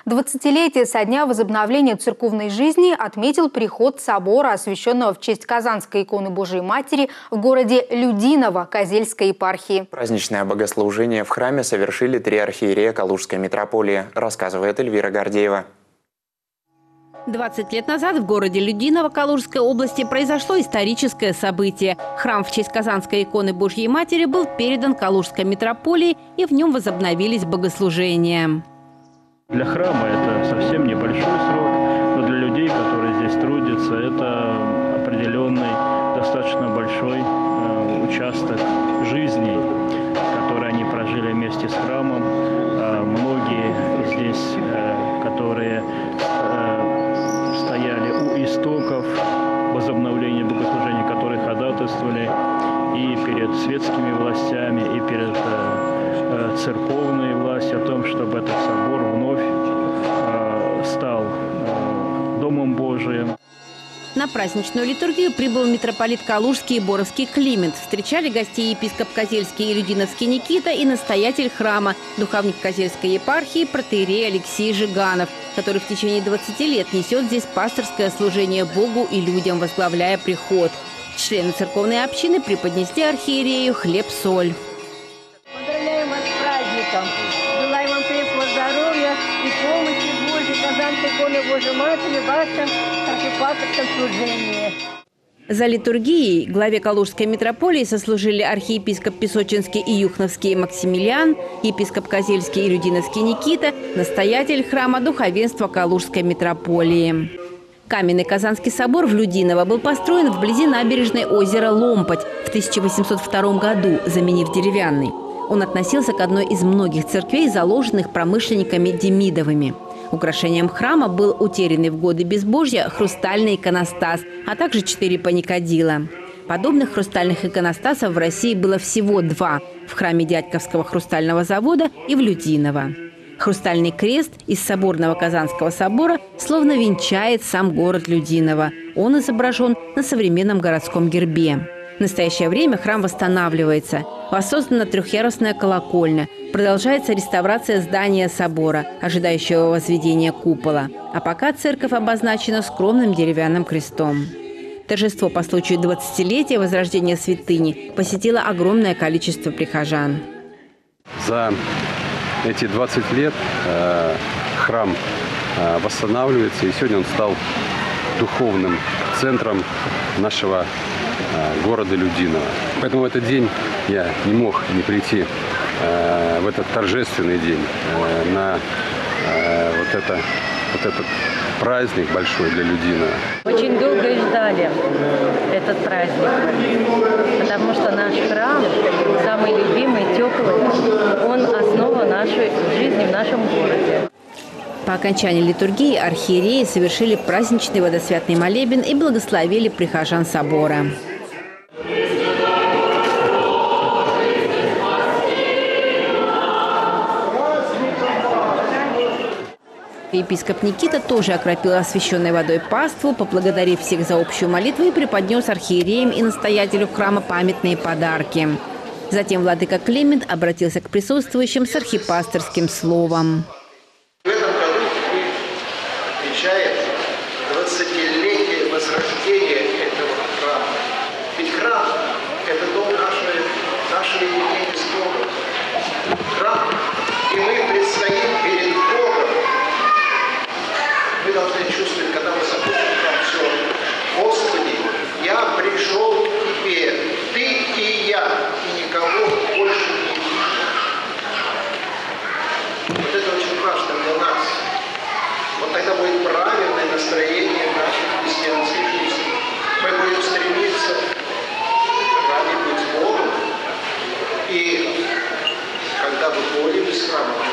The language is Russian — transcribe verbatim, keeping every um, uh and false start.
двадцатилетие со дня возобновления церковной жизни отметил приход собора, освященного в честь Казанской иконы Божией Матери в городе Людиново Козельской епархии. Праздничное богослужение в храме совершили три архиерея Калужской митрополии, рассказывает Эльвира Гордеева. двадцать лет назад в городе Людиново Калужской области произошло историческое событие. Храм в честь Казанской иконы Божьей Матери был передан Калужской митрополии, и в нем возобновились богослужения. Для храма это совсем небольшой срок, но для людей, которые здесь трудятся, это определенный, достаточно большой э, участок жизни, который они прожили вместе с храмом. Э, многие здесь, э, которые э, стояли у истоков возобновления богослужения, которые ходатайствовали и перед светскими властями, и перед э, церковной властью о том, чтобы этот собор вновь э, стал э, Домом Божиим. На праздничную литургию прибыл митрополит Калужский и Боровский Климент. Встречали гостей епископ Козельский и Людиновский Никита и настоятель храма, духовник Козельской епархии протоиерей Алексей Жиганов, который в течение двадцати лет несет здесь пасторское служение Богу и людям, возглавляя приход. Члены церковной общины преподнесли архиерею хлеб-соль. Поздравляем вас с праздником! Желаем вам крепкого здоровья и помощи Божьей, Казанской иконы Божьей Матери в вашем архипастырском служении. За литургией главе Калужской митрополии сослужили архиепископ Песочинский и Юхновский Максимилиан, епископ Козельский и Людиновский Никита, настоятель храма духовенства Калужской митрополии. Каменный Казанский собор в Людиново был построен вблизи набережной озера Ломпоть в тысяча восемьсот втором году, заменив деревянный. Он относился к одной из многих церквей, заложенных промышленниками Демидовыми. Украшением храма был утерянный в годы безбожья хрустальный иконостас, а также четыре паникадила. Подобных хрустальных иконостасов в России было всего два – в храме Дядьковского хрустального завода и в Людиново. Хрустальный крест из соборного Казанского собора словно венчает сам город Людиново. Он изображен на современном городском гербе. В настоящее время храм восстанавливается. Воссоздана трехъярусная колокольня. Продолжается реставрация здания собора, ожидающего возведения купола. А пока церковь обозначена скромным деревянным крестом. Торжество по случаю двадцатилетия возрождения святыни посетило огромное количество прихожан. За эти двадцать лет э, храм э, восстанавливается, и сегодня он стал духовным центром нашего э, города Людиново. Поэтому в этот день я не мог не прийти э, в этот торжественный день э, на э, вот, это, вот этот праздник большой для Людинова. Очень долго ждали этот праздник, потому что наш храм самый любимый, теплый, он основа нашей жизни в нашем городе. По окончании литургии архиереи совершили праздничный водосвятный молебен и благословили прихожан собора. Епископ Никита тоже окропил освященной водой паству, поблагодарив всех за общую молитву и преподнес архиереям и настоятелю храма памятные подарки. Затем владыка Климент обратился к присутствующим с архипасторским словом. В этом году отмечает двадцатилетие возрождения этого храма. Ведь храм – это дом нашей, нашего единения с Богом. Храм, и мы предстоим перед Богом. Мы должны чувствовать, когда мы заходим там все. Господи, я пришел к Тебе, Ты и я, и никого больше не вижу. Вот это очень важно для нас. Вот тогда будет правильное настроение в нашей христианской жизни. Мы будем стремиться ради быть Богом. И когда выходим из храма,